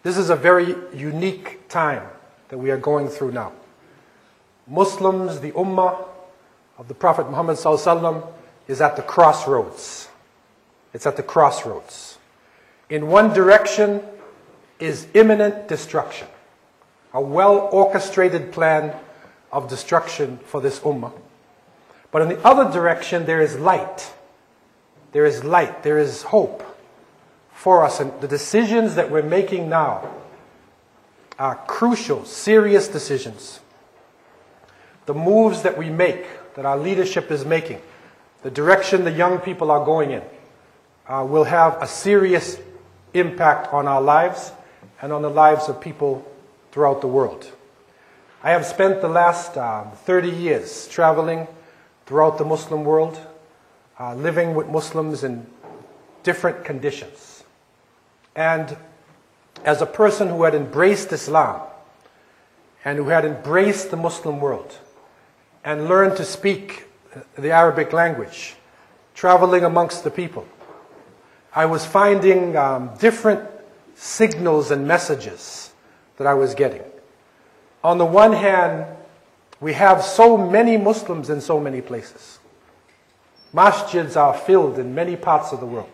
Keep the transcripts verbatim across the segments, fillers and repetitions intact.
This is a very unique time that we are going through now. Muslims, the Ummah of the Prophet Muhammad sallallahu alaihi wasallam, is at the crossroads. It's at the crossroads. In one direction is imminent destruction, a well-orchestrated plan of destruction for this Ummah. But in the other direction, there is light. There is light. There is hope for us. And the decisions that we're making now are crucial, serious decisions. The moves that we make, that our leadership is making, the direction the young people are going in, uh, will have a serious impact on our lives and on the lives of people throughout the world. I have spent the last um, thirty years traveling throughout the Muslim world, uh, living with Muslims in different conditions. And as a person who had embraced Islam and who had embraced the Muslim world and learned to speak the Arabic language, traveling amongst the people, I was finding um, different signals and messages that I was getting. On the one hand, we have so many Muslims in so many places. Masjids are filled in many parts of the world.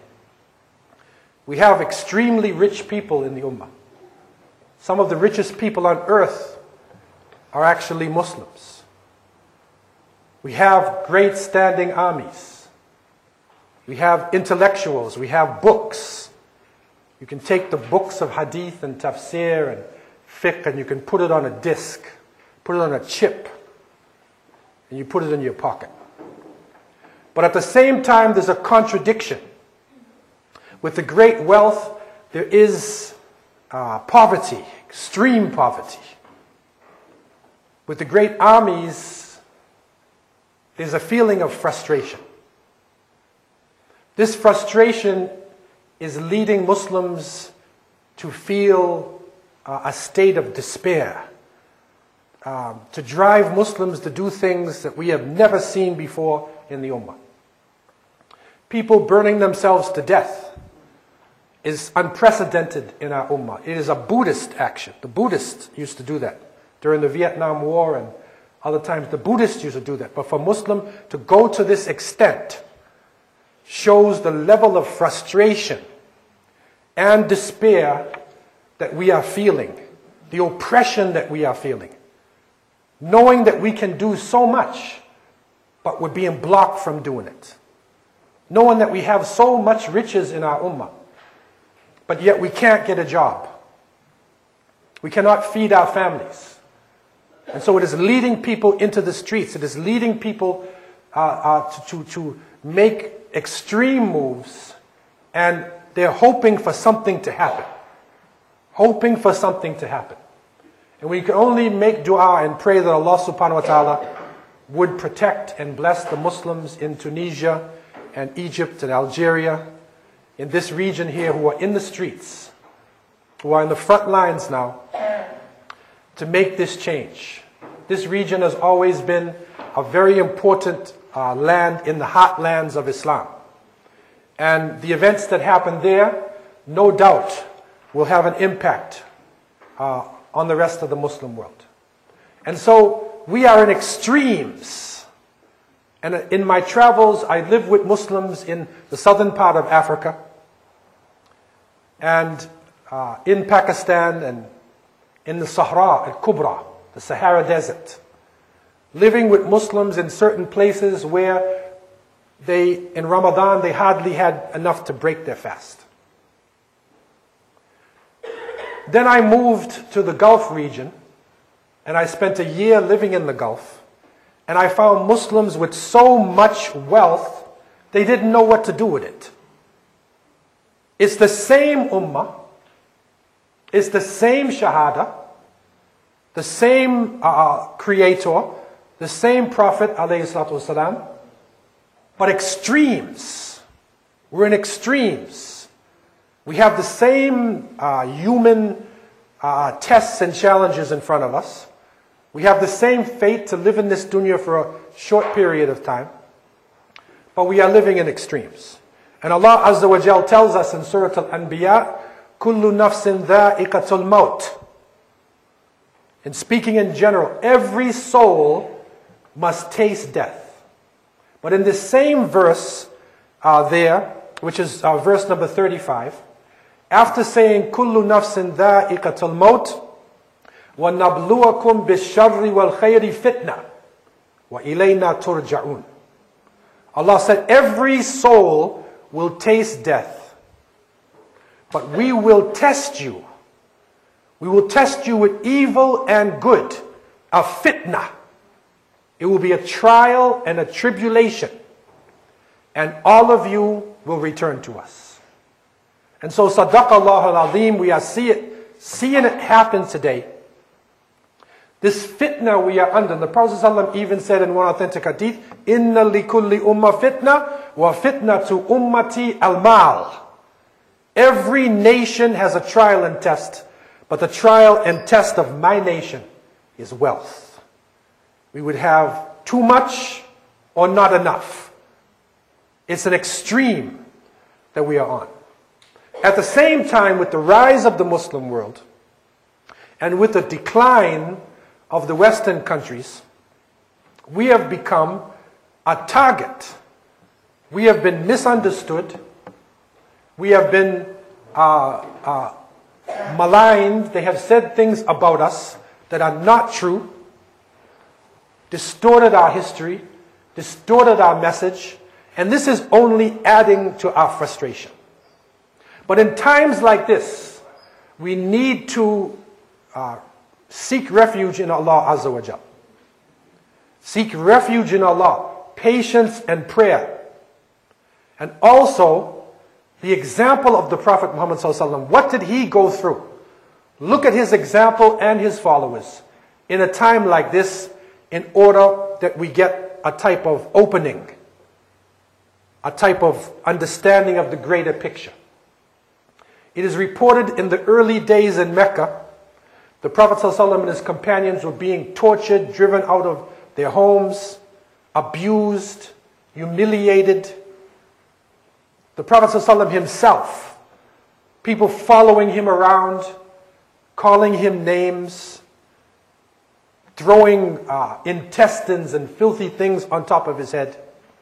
We have extremely rich people in the Ummah. Some of the richest people on earth are actually Muslims. We have great standing armies. We have intellectuals. We have books. You can take the books of hadith and tafsir and fiqh and you can put it on a disc, put it on a chip, and you put it in your pocket. But at the same time, there's a contradiction. With the great wealth, there is uh, poverty, extreme poverty. With the great armies, there's a feeling of frustration. This frustration is leading Muslims to feel uh, a state of despair, um, to drive Muslims to do things that we have never seen before in the Ummah. People burning themselves to death is unprecedented in our Ummah. It is a Buddhist action. The Buddhists used to do that during the Vietnam War and other times the Buddhists used to do that. But for Muslim to go to this extent shows the level of frustration and despair that we are feeling, the oppression that we are feeling, knowing that we can do so much, but we're being blocked from doing it. Knowing that we have so much riches in our Ummah, but yet we can't get a job. We cannot feed our families. And so it is leading people into the streets. It is leading people uh, uh, to, to, to make extreme moves, and they're hoping for something to happen. Hoping for something to happen. And we can only make dua and pray that Allah subhanahu wa ta'ala would protect and bless the Muslims in Tunisia and Egypt and Algeria, in this region here, who are in the streets, who are in the front lines now, to make this change. This region has always been a very important uh, land in the heartlands of Islam. And the events that happen there, no doubt, will have an impact uh, on the rest of the Muslim world. And so we are in extremes. And in my travels, I live with Muslims in the southern part of Africa, and uh, in Pakistan, and in the Sahara al-Kubra, the Sahara Desert. Living with Muslims in certain places where they, in Ramadan, they hardly had enough to break their fast. Then I moved to the Gulf region, and I spent a year living in the Gulf, and I found Muslims with so much wealth, they didn't know what to do with it. It's the same Ummah, it's the same Shahada, the same uh, Creator, the same Prophet, alayhi salatu wasalam, but extremes. We're in extremes. We have the same uh, human uh, tests and challenges in front of us. We have the same fate to live in this dunya for a short period of time. But we are living in extremes. And Allah Azza wa Jal tells us in Surah Al-Anbiya, kullu nafsin dha'iqatul maut. And speaking in general, every soul must taste death. But in this same verse uh, there, which is uh, verse number thirty-five, after saying kullu nafsin dha'iqatul maut, wa nabluwakum bisharri wal khayri fitna, wa ilayna turja'un. Allah said, every soul will taste death, but we will test you. We will test you with evil and good, a fitna. It will be a trial and a tribulation, and all of you will return to us. And so, Sadaqallahu al-Azim, we are see it, seeing it happen today. This fitna we are under. The Prophet ﷺ even said in one authentic hadith, Inna likulli umma fitna, wa fitna to ummati al-mal. Every nation has a trial and test, but the trial and test of my nation is wealth. We would have too much or not enough. It's an extreme that we are on. At the same time, with the rise of the Muslim world and with the decline of the Western countries, we have become a target. We have been misunderstood. We have been uh, uh, maligned. They have said things about us that are not true, distorted our history, distorted our message, and this is only adding to our frustration. But in times like this, we need to uh, seek refuge in Allah Azza wa Jal. Seek refuge in Allah, patience and prayer. And also, the example of the Prophet Muhammad Sallallahu Alaihi Wasallam. What did he go through? Look at his example and his followers in a time like this, in order that we get a type of opening, a type of understanding of the greater picture. It is reported in the early days in Mecca, the Prophet ﷺ and his companions were being tortured, driven out of their homes, abused, humiliated. The Prophet ﷺ himself, people following him around, calling him names, throwing uh, intestines and filthy things on top of his head.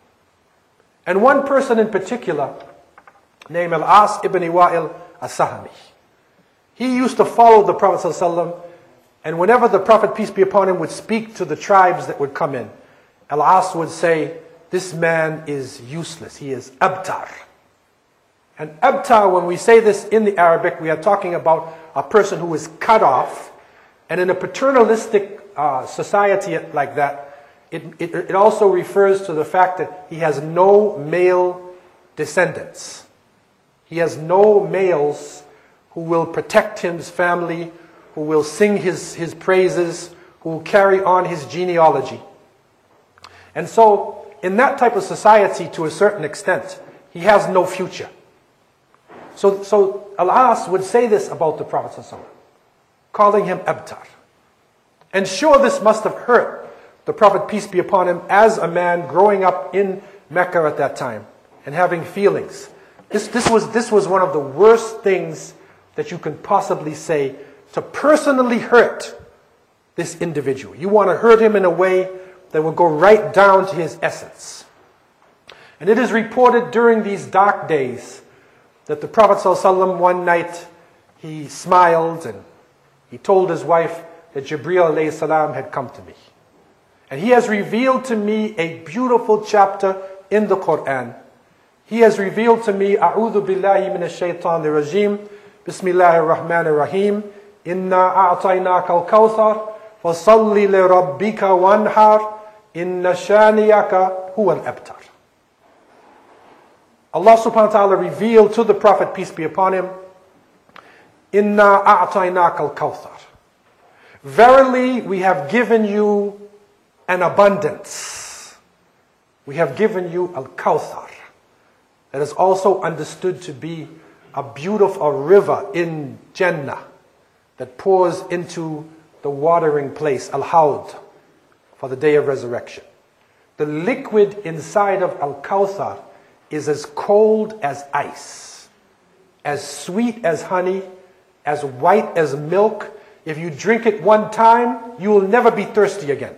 And one person in particular, named Al-As ibn Wa'il as-Sahmi, he used to follow the Prophet ﷺ, and whenever the Prophet, peace be upon him, would speak to the tribes that would come in, Al-As would say, this man is useless, he is abtar. And abtar, when we say this in the Arabic, we are talking about a person who is cut off, and in a paternalistic uh, society like that, it, it, it also refers to the fact that he has no male descendants. He has no males who will protect his family, who will sing his, his praises, who will carry on his genealogy. And so, in that type of society, to a certain extent, he has no future. So, so Al-As would say this about the Prophet ﷺ, calling him abtar. And sure, this must have hurt the Prophet, peace be upon him, as a man growing up in Mecca at that time and having feelings. This, this, was, this was one of the worst things that you can possibly say, to personally hurt this individual. You want to hurt him in a way that will go right down to his essence. And it is reported during these dark days that the Prophet ﷺ one night, he smiled and he told his wife that Jibreel alayhi salam had come to me. And he has revealed to me a beautiful chapter in the Quran. He has revealed to me, A'udhu billahi minash shaitanir rajim, Bismillahir Rahmanir Rahim, Inna a'tainaka al-kawthar, fasalli li rabbika wanhar, inna shaniyaka huwa al-abtar. Allah subhanahu wa ta'ala revealed to the Prophet, peace be upon him, Inna a'tainaka al-kawthar. Verily, we have given you an abundance. We have given you al-kawthar. That is also understood to be a beautiful river in Jannah that pours into the watering place, al-hawd, for the day of resurrection. The liquid inside of al-kawthar is as cold as ice. as sweet as honey, as white as milk. If you drink it one time, you will never be thirsty again.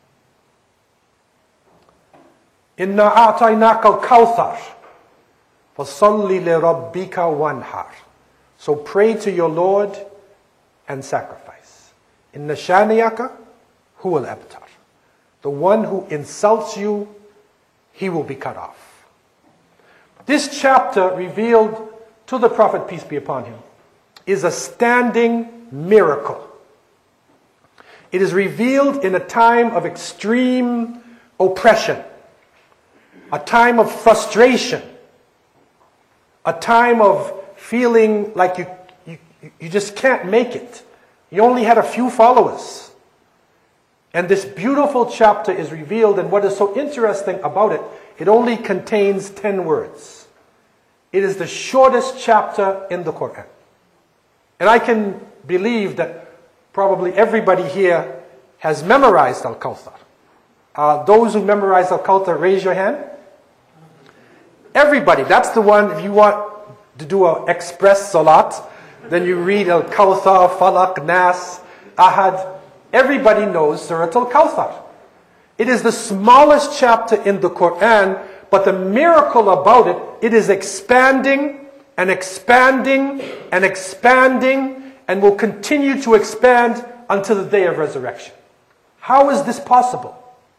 Inna a'tainaka al-kawthar, fasalli li rabbika wanhar. So pray to your Lord and sacrifice. Inna shaniyaka huwa al-abtar. The one who insults you, he will be cut off. This chapter revealed to the Prophet, peace be upon him, is a standing miracle. It is revealed in a time of extreme oppression, a time of frustration, a time of feeling like you, you, you just can't make it. You only had a few followers. And this beautiful chapter is revealed, and what is so interesting about it, it only contains ten words. It is the shortest chapter in the Quran. And I can believe that probably everybody here has memorized Al-Kawthar. Uh, those who memorized Al-Kawthar, raise your hand. Everybody, that's the one. If you want to do an express salat, then you read Al-Kawthar, Falaq, Nas, Ahad. Everybody knows Surah Al-Kawthar. It is the smallest chapter in the Quran, but the miracle about it, it is expanding and expanding and expanding and will continue to expand until the day of resurrection. How is this possible?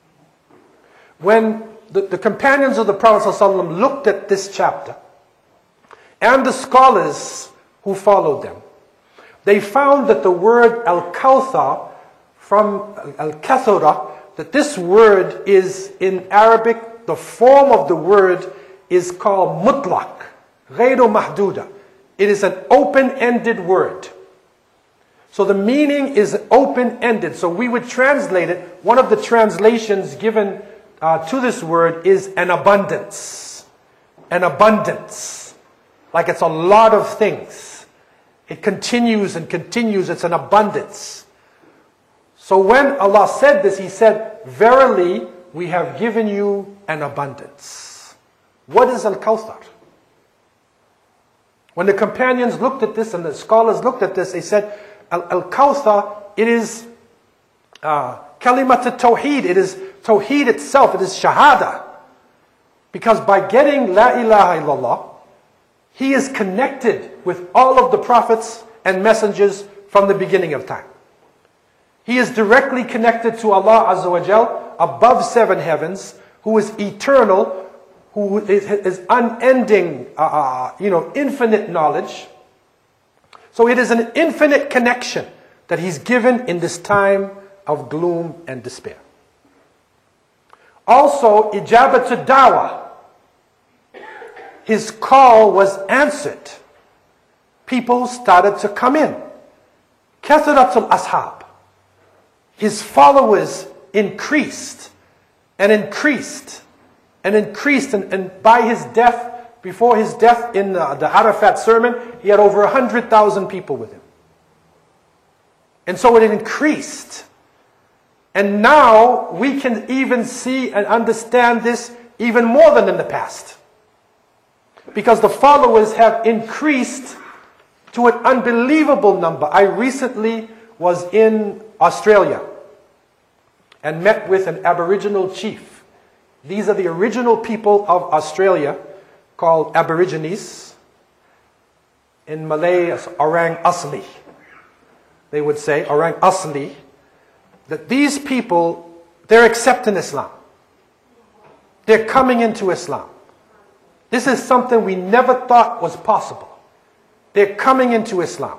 When the, the companions of the Prophet ﷺ looked at this chapter, and the scholars who followed them, they found that the word Al-Kawthar, from Al-Kathura, that this word is in Arabic, the form of the word is called mutlaq, ghayru mahduda. It is an open-ended word. So the meaning is open-ended. So we would translate it, one of the translations given uh, to this word is an abundance. An abundance. Like it's a lot of things. It continues and continues, it's an abundance. So when Allah said this, He said, verily, we have given you an abundance. What is Al-Kawthar? When the companions looked at this and the scholars looked at this, they said, Al-Kawthar, it is uh, kalimat al-tawheed, it is tawheed itself, it is shahada. Because by getting la ilaha illallah, he is connected with all of the prophets and messengers from the beginning of time. He is directly connected to Allah Azza wa Jal, above seven heavens, who is eternal, who is, is unending, uh, uh, you know, infinite knowledge. So it is an infinite connection that He's given in this time of gloom and despair. Also, ijabat dawah. His call was answered. People started to come in. Kathurat al-ashab. His followers increased and increased and increased. And, and by his death, before his death in the, the Arafat sermon, he had over one hundred thousand people with him. And so it increased. And now we can even see and understand this even more than in the past. Because the followers have increased to an unbelievable number. I recently was in Australia and met with an Aboriginal chief. These are the original people of Australia, called Aborigines. In Malay, it's Orang Asli. They would say, Orang Asli. That these people, they're accepting Islam. They're coming into Islam. This is something we never thought was possible. They're coming into Islam.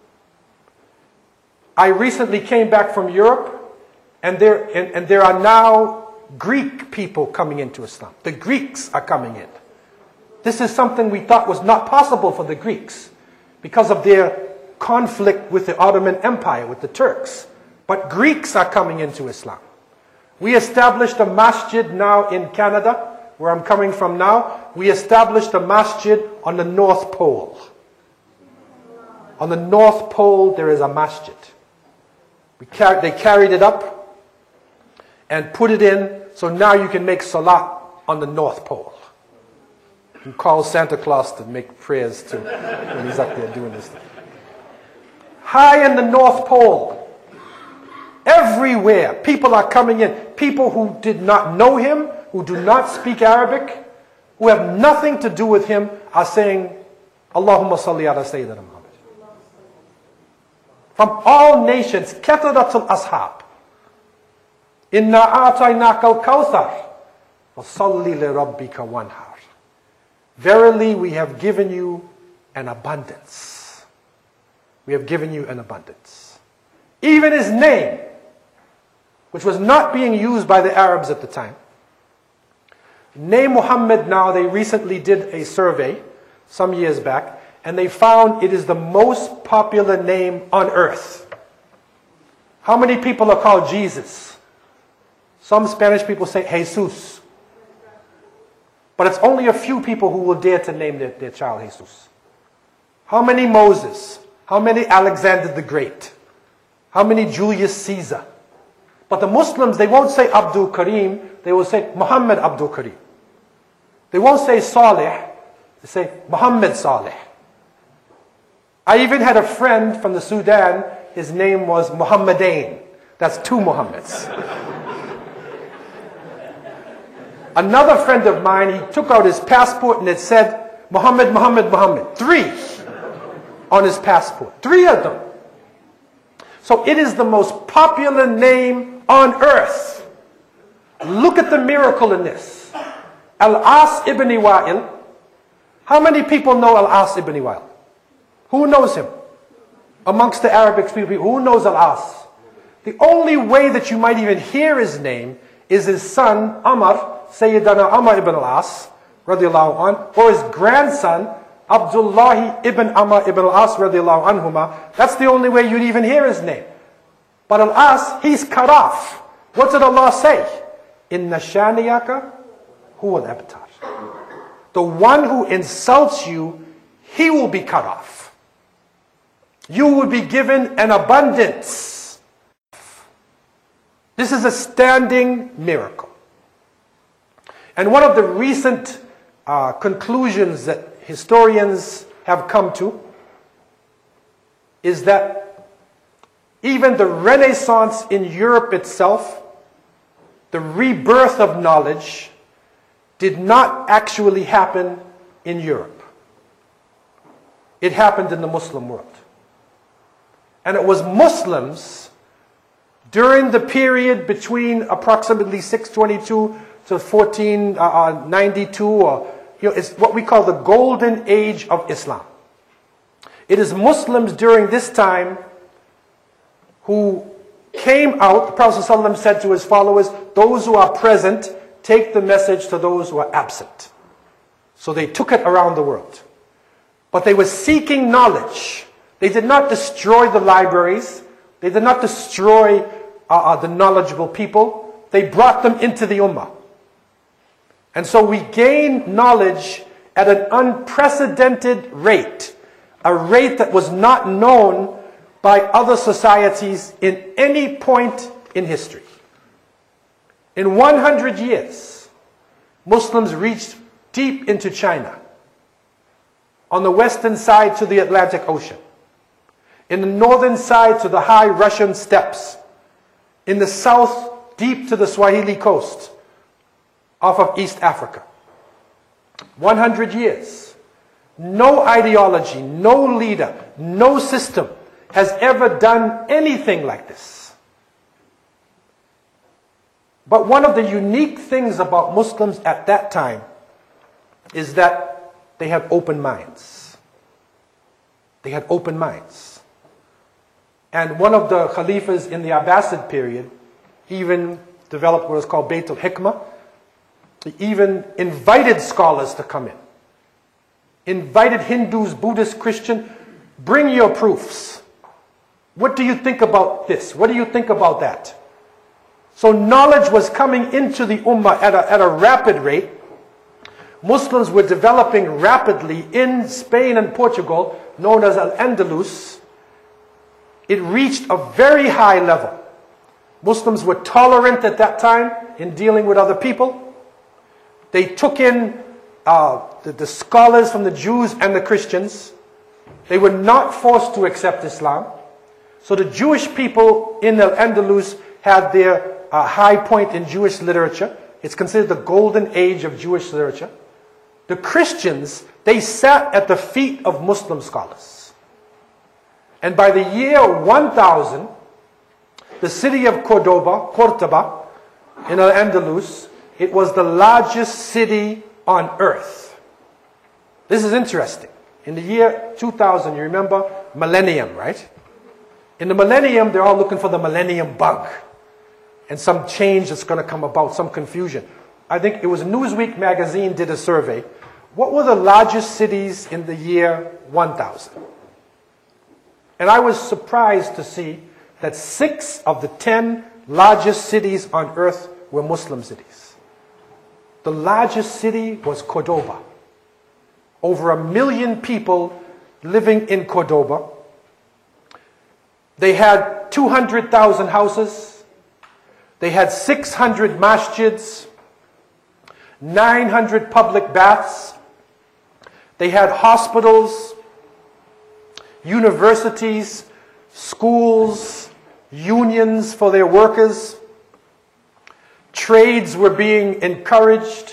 I recently came back from Europe, and there, and, and there are now Greek people coming into Islam. The Greeks are coming in. This is something we thought was not possible for the Greeks because of their conflict with the Ottoman Empire, with the Turks. But Greeks are coming into Islam. We established a masjid now in Canada, where I'm coming from now. We established a masjid on the North Pole. On the North Pole, there is a masjid. We car- they carried it up and put it in, so now you can make salat on the North Pole. and calls Santa Claus to make prayers to when he's up there doing this thing. High in the North Pole, everywhere, people are coming in. People who did not know him, who do not speak Arabic, who have nothing to do with him, are saying, Allahumma salli ala Sayyidina Muhammad. From all nations, kathratul ashab. Inna a'tainaka al-kawthar, wa salli li rabbika wanhar. Verily, we have given you an abundance. We have given you an abundance. Even his name, which was not being used by the Arabs at the time. Name Muhammad now, they recently did a survey some years back, and they found it is the most popular name on earth. How many people are called Jesus? Some Spanish people say Jesus. But it's only a few people who will dare to name their, their child Jesus. How many Moses? How many Alexander the Great? How many Julius Caesar? But the Muslims, they won't say Abdul Karim, they will say Muhammad Abdul Karim. They won't say Saleh, they say Muhammad Saleh. I even had a friend from the Sudan, his name was Muhammadain. That's two Muhammads. Another friend of mine, he took out his passport and it said, Muhammad, Muhammad, Muhammad. Three on his passport. Three of them. So it is the most popular name on earth. Look at the miracle in this. Al-As ibn Wa'il. How many people know Al-As ibn Wa'il? Who knows him? Amongst the Arabic speaking people, who knows Al-As? The only way that you might even hear his name is his son, Amr, Sayyidina Amr ibn al-As, radiallahu an, or his grandson, Abdullah ibn Amr ibn al-As, radiallahu anhuma. That's the only way you'd even hear his name. But al-As, he's cut off. What did Allah say? Inna shaniyaka huwa al-abtar. The one who insults you, he will be cut off. You will be given an abundance. This is a standing miracle. And one of the recent uh, conclusions that historians have come to is that even the Renaissance in Europe itself, the rebirth of knowledge, did not actually happen in Europe. It happened in the Muslim world. And it was Muslims during the period between approximately six twenty-two to fourteen ninety-two, or you know, it's what we call the golden age of Islam. It is Muslims during this time who came out. The Prophet ﷺ said to his followers, those who are present, take the message to those who are absent. So they took it around the world. But they were seeking knowledge. They did not destroy the libraries. They did not destroy uh, uh, the knowledgeable people. They brought them into the ummah. And so we gained knowledge at an unprecedented rate. A rate that was not known by other societies in any point in history. In one hundred years, Muslims reached deep into China. On the western side to the Atlantic Ocean. In the northern side to the high Russian steppes. In the south, deep to the Swahili coast off of East Africa. one hundred years. No ideology, no leader, no system has ever done anything like this. But one of the unique things about Muslims at that time is that they had open minds. They had open minds. And one of the Khalifas in the Abbasid period even developed what is called Bayt al-Hikmah. He even invited scholars to come in. Invited Hindus, Buddhists, Christians, bring your proofs. What do you think about this? What do you think about that? So knowledge was coming into the ummah at a, at a rapid rate. Muslims were developing rapidly in Spain and Portugal, known as Al-Andalus. It reached a very high level. Muslims were tolerant at that time in dealing with other people. They took in uh, the, the scholars from the Jews and the Christians, they were not forced to accept Islam. So the Jewish people in Al-Andalus had their uh, high point in Jewish literature. It's considered the golden age of Jewish literature. The Christians, they sat at the feet of Muslim scholars. And by the year one thousand, the city of Cordoba, Cordoba, in Al-Andalus, it was the largest city on earth. This is interesting. In the year two thousand, you remember millennium, right? In the millennium, they're all looking for the millennium bug and some change that's going to come about, some confusion. I think it was Newsweek magazine did a survey. What were the largest cities in the year one thousand? And I was surprised to see that six of the ten largest cities on earth were Muslim cities. The largest city was Cordoba. Over a million people living in Cordoba. They had two hundred thousand houses. They had six hundred masjids, nine hundred public baths. They had hospitals, universities, schools, unions for their workers. Trades were being encouraged.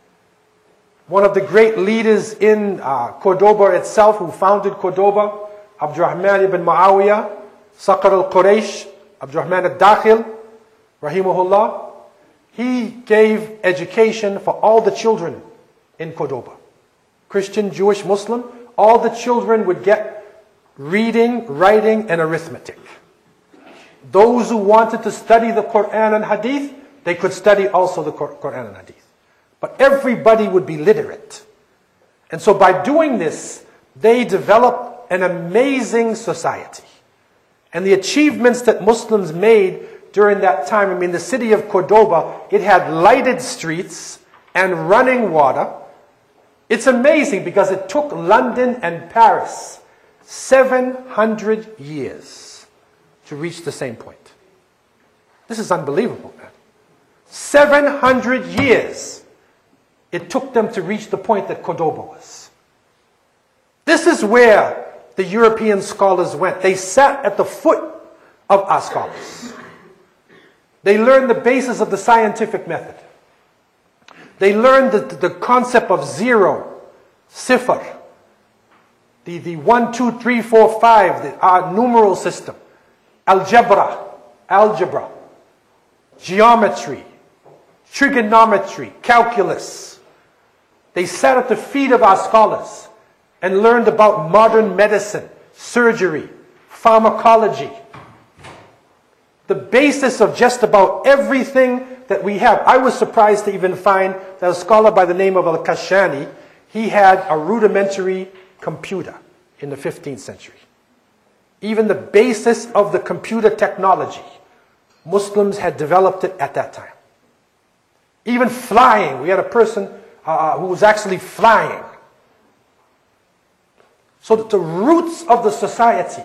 One of the great leaders in uh, Cordoba itself, who founded Cordoba, Abdurrahman ibn Muawiyah, Saqar al-Quraysh, Abdurrahman al-Dakhil, rahimahullah, he gave education for all the children in Cordoba. Christian, Jewish, Muslim, all the children would get reading, writing, and arithmetic. Those who wanted to study the Quran and Hadith, they could study also the Quran and Hadith. But everybody would be literate. And so by doing this, they developed an amazing society. And the achievements that Muslims made during that time, I mean, the city of Cordoba, it had lighted streets and running water. It's amazing because it took London and Paris seven hundred years to reach the same point. This is unbelievable, man. seven hundred years it took them to reach the point that Cordoba was. This is where the European scholars went. They sat at the foot of our scholars. They learned the basis of the scientific method. They learned the, the concept of zero, sifr, the, the one, two, three, four, five, the, our numeral system, algebra, algebra, geometry, trigonometry, calculus. They sat at the feet of our scholars and learned about modern medicine, surgery, pharmacology, the basis of just about everything that we have. I was surprised to even find that a scholar by the name of Al-Kashani, he had a rudimentary computer in the fifteenth century. Even the basis of the computer technology, Muslims had developed it at that time. Even flying, we had a person uh, who was actually flying. So that the roots of the society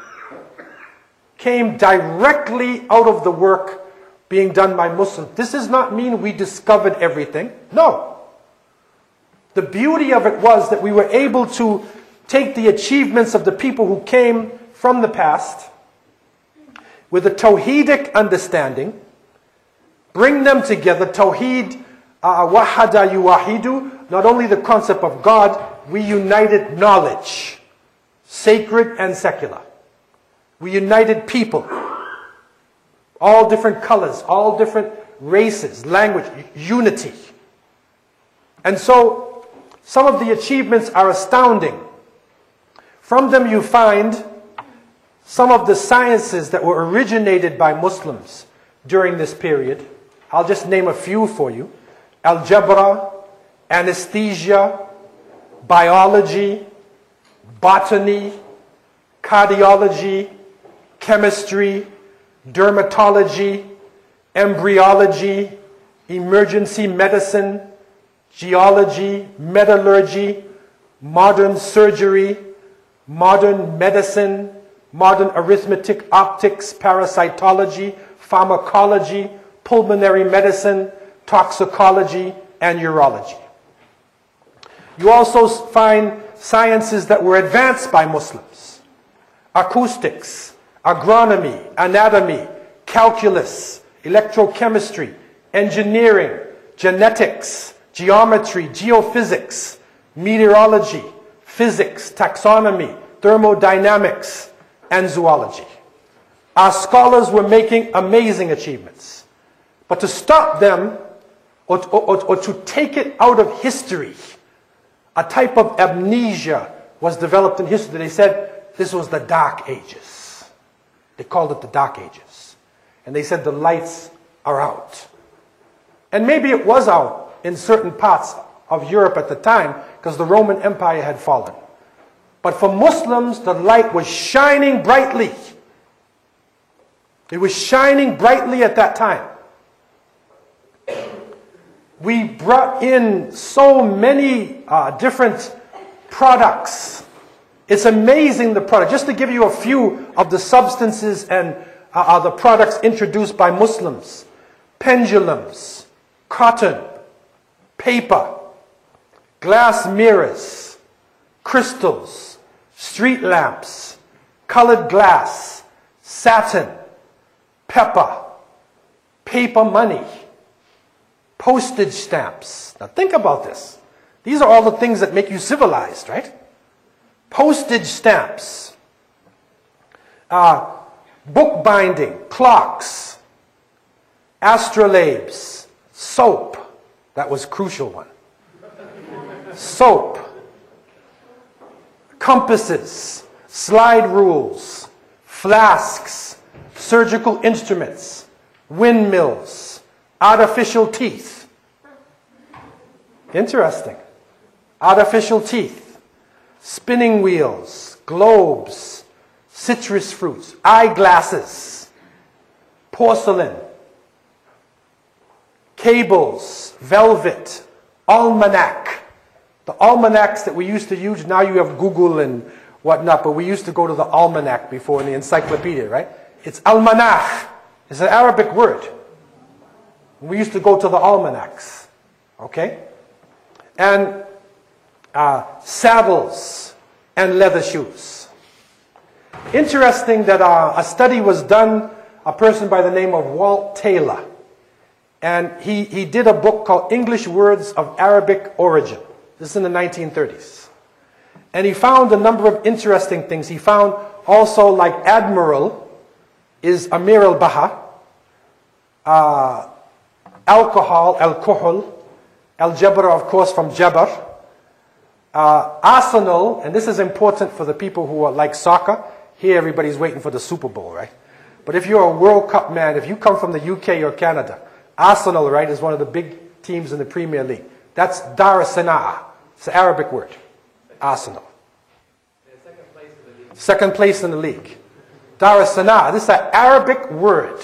came directly out of the work being done by Muslims. This does not mean we discovered everything. No. The beauty of it was that we were able to take the achievements of the people who came from the past with a Tawheedic understanding, bring them together. Tawheed, uh, wahada yuwahidu, not only the concept of God, we united knowledge, sacred and secular. We united people, all different colors, all different races, language, unity. And so, some of the achievements are astounding. From them you find some of the sciences that were originated by Muslims during this period. I'll just name a few for you. Algebra, anesthesia, biology, botany, cardiology, chemistry, dermatology, embryology, emergency medicine, geology, metallurgy, modern surgery, modern medicine, modern arithmetic, optics, parasitology, pharmacology, pulmonary medicine, toxicology, and urology. You also find sciences that were advanced by Muslims. Acoustics, agronomy, anatomy, calculus, electrochemistry, engineering, genetics, geometry, geophysics, meteorology, physics, taxonomy, thermodynamics, and zoology. Our scholars were making amazing achievements. But to stop them, or, or, or to take it out of history, a type of amnesia was developed in history. They said this was the Dark Ages. They called it the Dark Ages. And they said the lights are out. And maybe it was out in certain parts of Europe at the time because the Roman Empire had fallen. But for Muslims, the light was shining brightly. It was shining brightly at that time. We brought in so many uh, different products. It's amazing, the product. Just to give you a few of the substances and uh, uh, the products introduced by Muslims. Pendulums, cotton, paper, glass mirrors, crystals, street lamps, colored glass, satin, pepper, paper money, postage stamps. Now think about this. These are all the things that make you civilized, right? Postage stamps, uh, bookbinding, clocks, astrolabes, soap. That was a crucial one. Soap, compasses, slide rules, flasks, surgical instruments, windmills, artificial teeth. Interesting. Artificial teeth, spinning wheels, globes, citrus fruits, eyeglasses, porcelain, cables, velvet, almanac. The almanacs that we used to use, now you have Google and whatnot, but we used to go to the almanac before in the encyclopedia, right? It's almanach. It's an Arabic word. We used to go to the almanacs, okay? And uh, saddles and leather shoes. Interesting that uh, a study was done, a person by the name of Walt Taylor, and he, he did a book called English Words of Arabic Origin. This is in the nineteen thirties. And he found a number of interesting things. He found also like admiral is Amir al-Baha, uh, alcohol, alcohol, al-Jabr, of course, from Jabr. Uh, Arsenal, and this is important for the people who are like soccer. Here everybody's waiting for the Super Bowl, right? But if you're a World Cup man, if you come from the U K or Canada, Arsenal, right, is one of the big teams in the Premier League. That's Dar es Sanaa. It's an Arabic word. Arsenal. Second place in the league. Second place in the league. Dar es Sanaa. This is an Arabic word.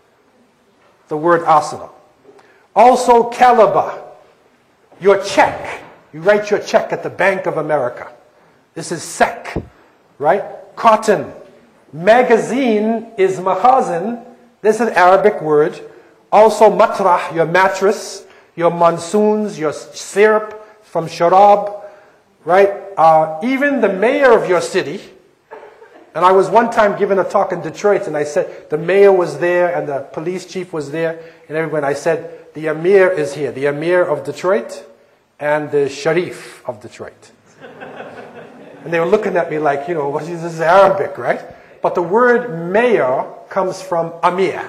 The word Arsenal. Also Caliber. Your check. You write your check at the Bank of America. This is sec. Right? Cotton. Magazine is makhazin. This is an Arabic word. Also matrah, your mattress, your monsoons, your syrup from sharab, right? Uh, even the mayor of your city, and I was one time giving a talk in Detroit, and I said, the mayor was there, and the police chief was there, and everyone, I said, the Amir is here, the Amir of Detroit, and the Sharif of Detroit. And they were looking at me like, you know, well, this is Arabic, right? But the word mayor comes from Amir.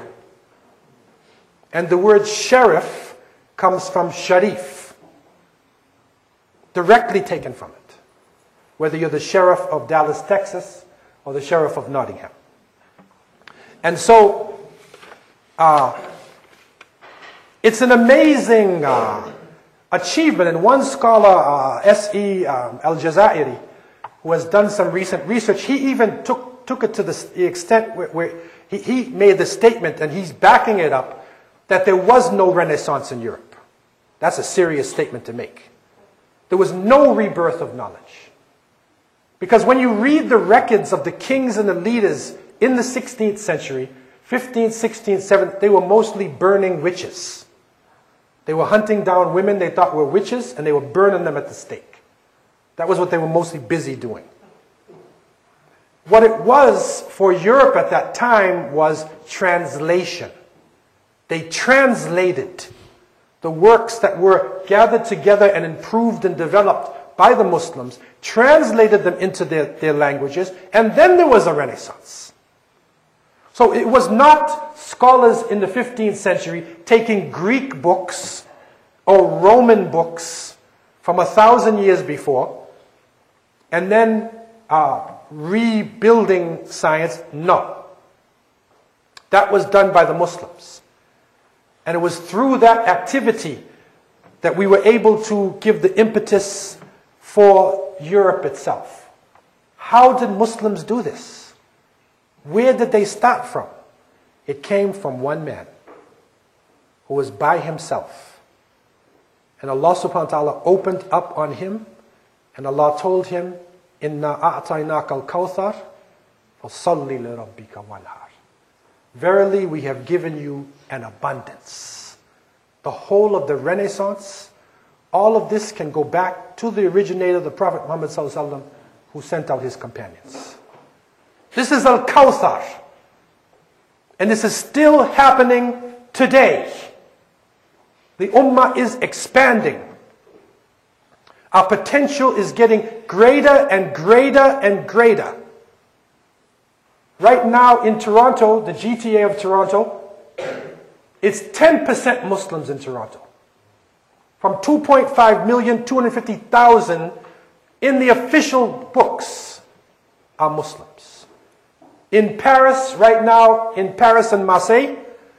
And the word sheriff comes from Sharif. Directly taken from it. Whether you're the sheriff of Dallas, Texas, or the sheriff of Nottingham. And so, uh, it's an amazing uh, achievement. And one scholar, uh, S E Um, Al-Jazairi, who has done some recent research, he even took, took it to the, the extent where, where he, he made the statement, and he's backing it up, that there was no Renaissance in Europe. That's a serious statement to make. There was no rebirth of knowledge. Because when you read the records of the kings and the leaders in the sixteenth century, fifteenth, sixteenth, seventeenth, they were mostly burning witches. They were hunting down women they thought were witches, and they were burning them at the stake. That was what they were mostly busy doing. What it was for Europe at that time was translation. They translated the works that were gathered together and improved and developed by the Muslims, translated them into their, their languages, and then there was a Renaissance. So it was not scholars in the fifteenth century taking Greek books or Roman books from a thousand years before and then uh, rebuilding science. No. That was done by the Muslims. And it was through that activity that we were able to give the impetus for Europe itself. How did Muslims do this? Where did they start from? It came from one man who was by himself. And Allah subhanahu wa ta'ala opened up on him, and Allah told him, Inna a'tainaka al-kawthar, fasalli li rabbika wanhar. Verily, we have given you an abundance. The whole of the Renaissance, all of this can go back to the originator, the Prophet Muhammad sallallahu alaihi wasallam, who sent out his companions. This is Al-Kawthar. And this is still happening today. The Ummah is expanding. Our potential is getting greater and greater and greater. Right now in Toronto, the G T A of Toronto, it's ten percent Muslims in Toronto. From two point five million, two hundred fifty thousand in the official books are Muslims. In Paris, right now, in Paris and Marseille,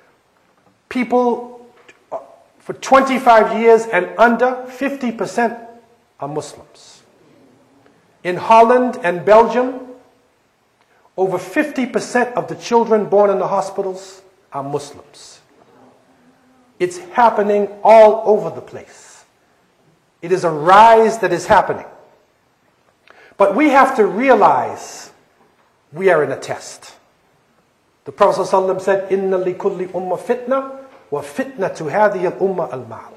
people for twenty-five years and under, fifty percent are Muslims. In Holland and Belgium, over fifty percent of the children born in the hospitals are Muslims. It's happening all over the place. It is a rise that is happening. But we have to realize we are in a test. The Prophet ﷺ said, Inna li kulli umma fitna, wa fitna tu hadhihi al-umma al-mal.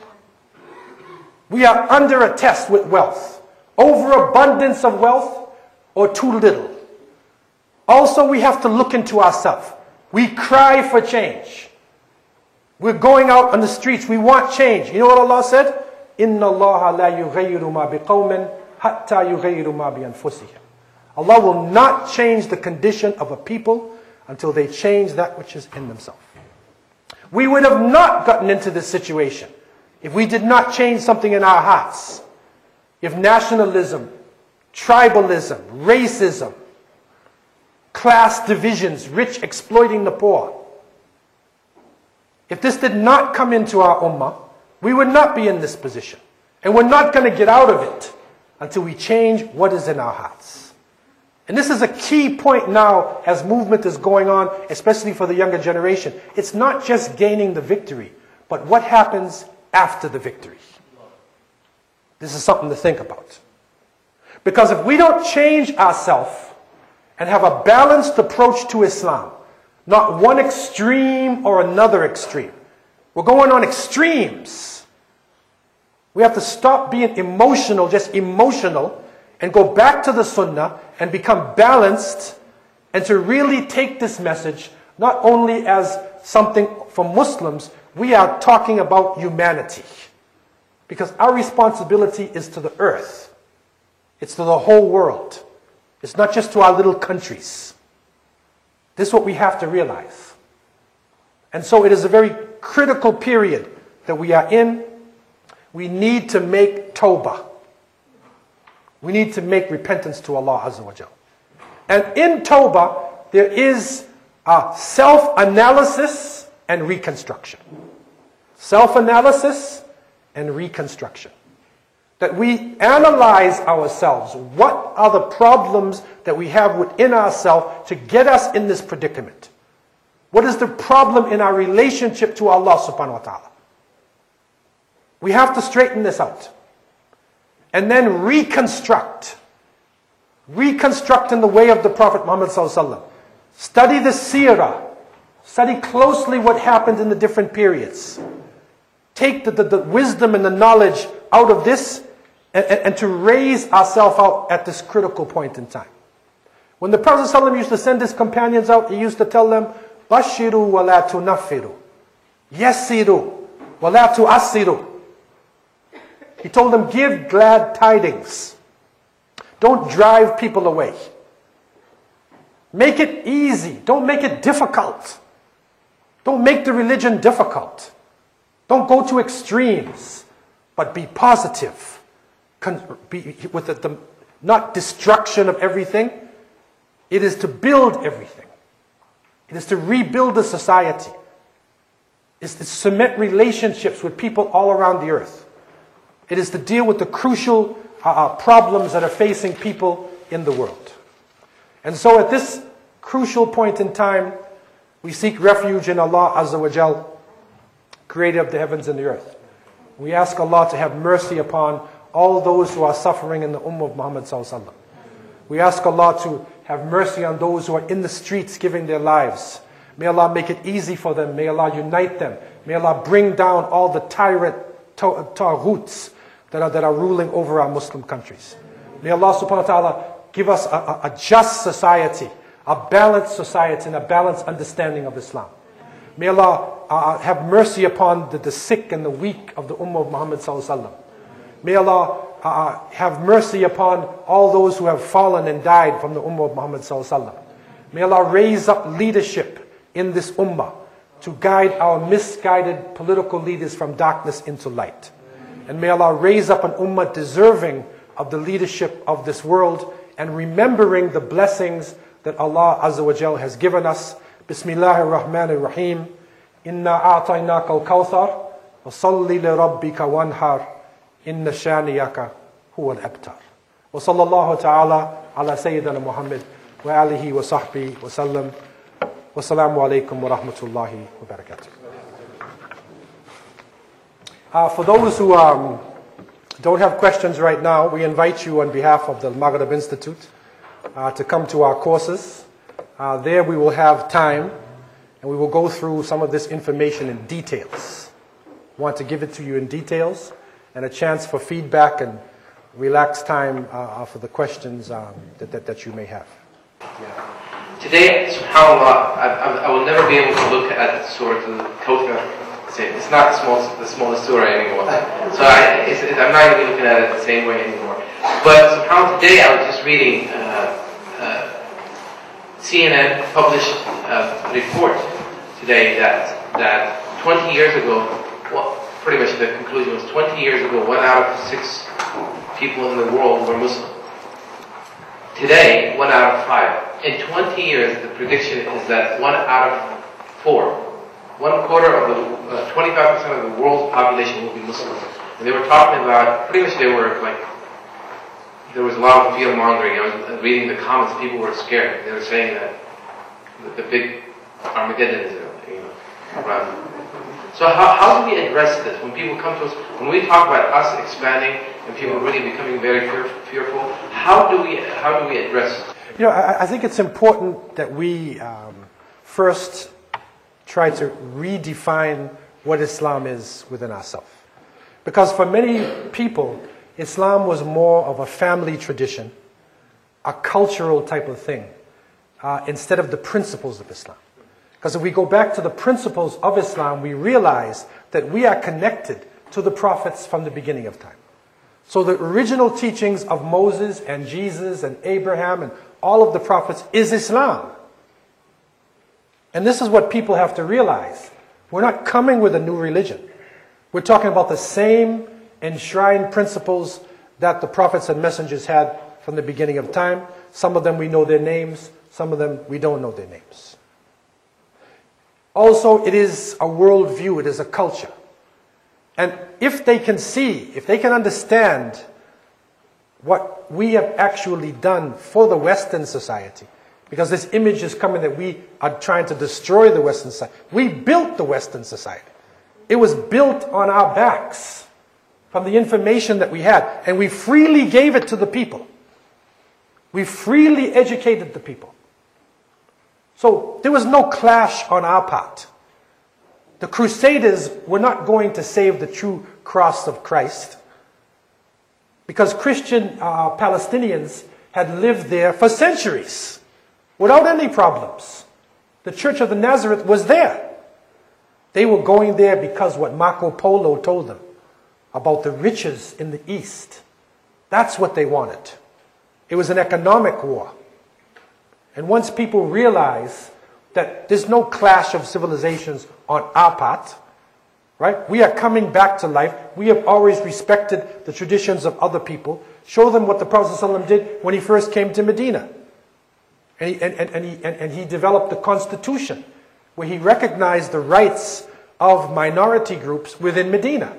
We are under a test with wealth. Overabundance of wealth or too little. Also, we have to look into ourselves. We cry for change. We're going out on the streets. We want change. You know what Allah said? Inna Allah la yughayyiru ma biqawmin hatta yughayyiru ma bi anfusihim. Allah will not change the condition of a people until they change that which is in themselves. We would have not gotten into this situation if we did not change something in our hearts. If nationalism, tribalism, racism, class divisions, rich exploiting the poor. If this did not come into our ummah, we would not be in this position. And we're not going to get out of it until we change what is in our hearts. And this is a key point now as movement is going on, especially for the younger generation. It's not just gaining the victory, but what happens after the victory. This is something to think about. Because if we don't change ourselves and have a balanced approach to Islam, not one extreme or another extreme. We're going on extremes. We have to stop being emotional, just emotional, and go back to the Sunnah and become balanced and to really take this message not only as something for Muslims, we are talking about humanity. Because our responsibility is to the earth. It's to the whole world. It's not just to our little countries. This is what we have to realize. And so it is a very critical period that we are in. We need to make tawbah. We need to make repentance to Allah Azza wa Jal. And in tawbah, there is a self-analysis and reconstruction. Self-analysis and reconstruction. That we analyze ourselves. What are the problems that we have within ourselves to get us in this predicament? What is the problem in our relationship to Allah subhanahu wa ta'ala? We have to straighten this out. And then reconstruct. Reconstruct in the way of the Prophet Muhammad sallallahu alaihi wasallam. Study the seerah. Study closely what happened in the different periods. Take the, the, the wisdom and the knowledge out of this and, and, and to raise ourselves out at this critical point in time. When the Prophet ﷺ used to send his companions out, he used to tell them, Bashiru wa la tunaffiru. Yassiru wa la tu'assiru. He told them, give glad tidings. Don't drive people away. Make it easy. Don't make it difficult. Don't make the religion difficult. Don't go to extremes, but be positive. Con be, with the, the, not destruction of everything. It is to build everything. It is to rebuild the society. It's to cement relationships with people all around the earth. It is to deal with the crucial uh, problems that are facing people in the world. And so at this crucial point in time, we seek refuge in Allah Azza wa Jal, creator of the heavens and the earth. We ask Allah to have mercy upon all those who are suffering in the Ummah of Muhammad Sallallahu Alaihi Wasallam. We ask Allah to have mercy on those who are in the streets giving their lives. May Allah make it easy for them. May Allah unite them. May Allah bring down all the tyrant taghuts that are, that are ruling over our Muslim countries. May Allah subhanahu wa ta'ala give us a, a, a just society, a balanced society, and a balanced understanding of Islam. May Allah uh, have mercy upon the, the sick and the weak of the Ummah of Muhammad Sallallahu Alaihi Wasallam. May Allah uh, have mercy upon all those who have fallen and died from the Ummah of Muhammad Sallallahu Alaihi Wasallam. May Allah raise up leadership in this Ummah to guide our misguided political leaders from darkness into light. And may Allah raise up an Ummah deserving of the leadership of this world and remembering the blessings that Allah Azza wa Jal has given us. Bismillahir Rahmanir Rahim. Inna a'tainaka al-kawthar wa salli li rabbika wanhar. Inna shaniyaka huwa al-abtar. Wa sallallahu ta'ala ala Sayyidina Muhammad wa alihi wa sahbihi wa sallam. Wassalamu alaikum wa rahmatullahi wa barakatuh. Uh, for those who um, don't have questions right now, we invite you on behalf of the Maghrib Institute uh, to come to our courses. Uh, there we will have time and we will go through some of this information in details. I want to give it to you in details and a chance for feedback and relaxed time uh, for the questions um, that, that, that you may have. Yeah. Today, subhanAllah, I, I, I will never be able to look at Surah Al-Kawthar. It's not the smallest, the smallest surah anymore. So I, it's, I'm not even looking at it the same way anymore. But subhanAllah, today I was just reading uh, uh, C N N published a report today that that twenty years ago, well, pretty much the conclusion was twenty years ago, one out of six people in the world were Muslim. Today, one out of five. In twenty years, the prediction is that one out of four, one quarter of the, uh, twenty-five percent of the world's population will be Muslim. And they were talking about, pretty much they were like, there was a lot of fear mongering. I was reading the comments, people were scared. They were saying that the, the big Armageddon is, you know, around. So how, how do we address this? When people come to us, when we talk about us expanding and people really becoming very fear, fearful, how do we, how do we address it? You know, I, I think it's important that we um, first try to redefine what Islam is within ourselves. Because for many people, Islam was more of a family tradition, a cultural type of thing, uh, instead of the principles of Islam. Because if we go back to the principles of Islam, we realize that we are connected to the prophets from the beginning of time. So the original teachings of Moses and Jesus and Abraham and all of the prophets is Islam. And this is what people have to realize. We're not coming with a new religion. We're talking about the same enshrined principles that the prophets and messengers had from the beginning of time. Some of them we know their names, some of them we don't know their names. Also, it is a worldview, it is a culture. And if they can see, if they can understand what we have actually done for the Western society, because this image is coming that we are trying to destroy the Western society. We built the Western society. It was built on our backs from the information that we had, and we freely gave it to the people. We freely educated the people. So there was no clash on our part. The Crusaders were not going to save the true cross of Christ. because Christian uh, Palestinians had lived there for centuries without any problems. The Church of the Nazareth was there. They were going there because what Marco Polo told them about the riches in the East. That's what they wanted. It was an economic war. And once people realize that there's no clash of civilizations on our part, right? We are coming back to life. We have always respected the traditions of other people. Show them what the Prophet ﷺ did when he first came to Medina. And he, and, and, and, he, and, and he developed the constitution where he recognized the rights of minority groups within Medina.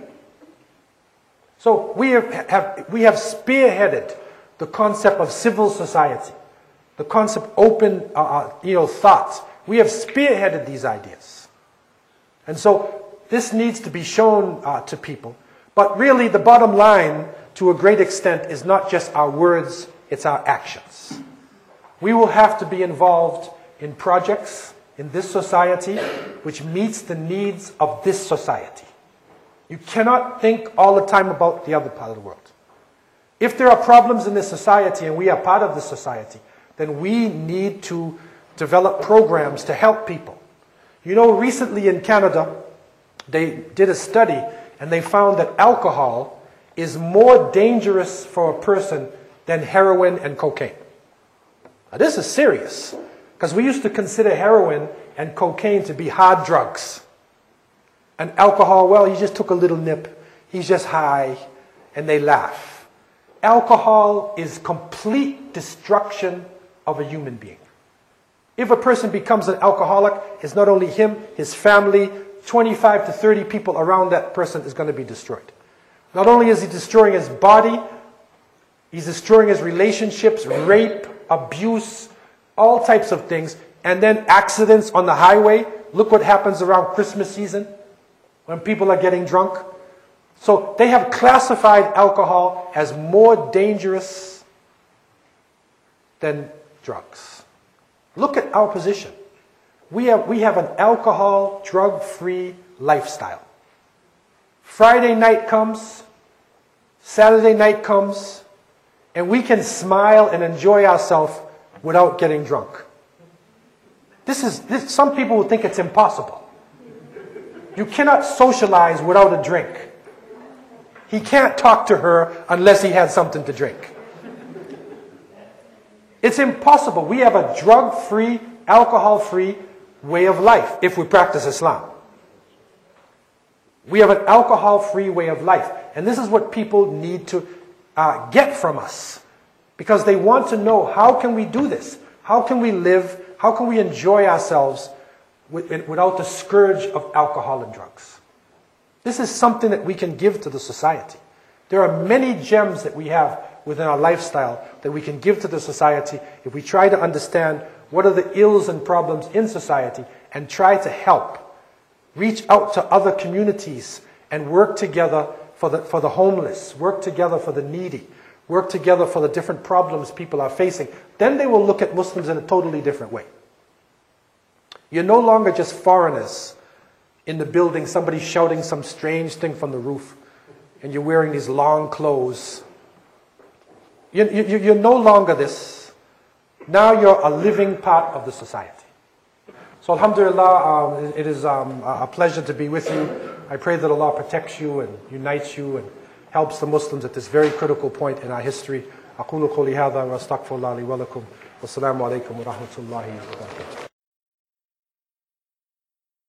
So we have, have, we have spearheaded the concept of civil society, the concept of open uh, you know, thought. We have spearheaded these ideas. And so this needs to be shown uh, to people. But really the bottom line, to a great extent, is not just our words, it's our actions. We will have to be involved in projects in this society which meets the needs of this society. You cannot think all the time about the other part of the world. If there are problems in this society and we are part of this society, then we need to develop programs to help people. You know, recently in Canada, they did a study and they found that alcohol is more dangerous for a person than heroin and cocaine. Now, this is serious, because we used to consider heroin and cocaine to be hard drugs. And alcohol, well, he just took a little nip, he's just high, and they laugh. Alcohol is complete destruction of a human being. If a person becomes an alcoholic, it's not only him, his family, twenty-five to thirty people around that person is going to be destroyed. Not only is he destroying his body, he's destroying his relationships, rape, abuse, all types of things, and then accidents on the highway. Look what happens around Christmas season when people are getting drunk. So they have classified alcohol as more dangerous than drugs. Look at our position. We have, we have an alcohol, drug-free lifestyle. Friday night comes, Saturday night comes, and we can smile and enjoy ourselves without getting drunk. This is, this, some people would think it's impossible. You cannot socialize without a drink. He can't talk to her unless he had something to drink. It's impossible. We have a drug-free, alcohol-free way of life if we practice Islam. We have an alcohol-free way of life. And this is what people need to uh, get from us. Because they want to know, how can we do this? How can we live? How can we enjoy ourselves with, without the scourge of alcohol and drugs? This is something that we can give to the society. There are many gems that we have within our lifestyle that we can give to the society if we try to understand what are the ills and problems in society and try to help. Reach out to other communities and work together for the, for the homeless, work together for the needy, work together for the different problems people are facing. Then they will look at Muslims in a totally different way. You're no longer just foreigners in the building, somebody shouting some strange thing from the roof, and you're wearing these long clothes. You, you, you're no longer this. Now you're a living part of the society. So alhamdulillah, um, it is um, a pleasure to be with you. I pray that Allah protects you and unites you and helps the Muslims at this very critical point in our history. أقول قولي هذا وأستغفر الله لي ولكم والسلام عليكم ورحمة الله وبركاته.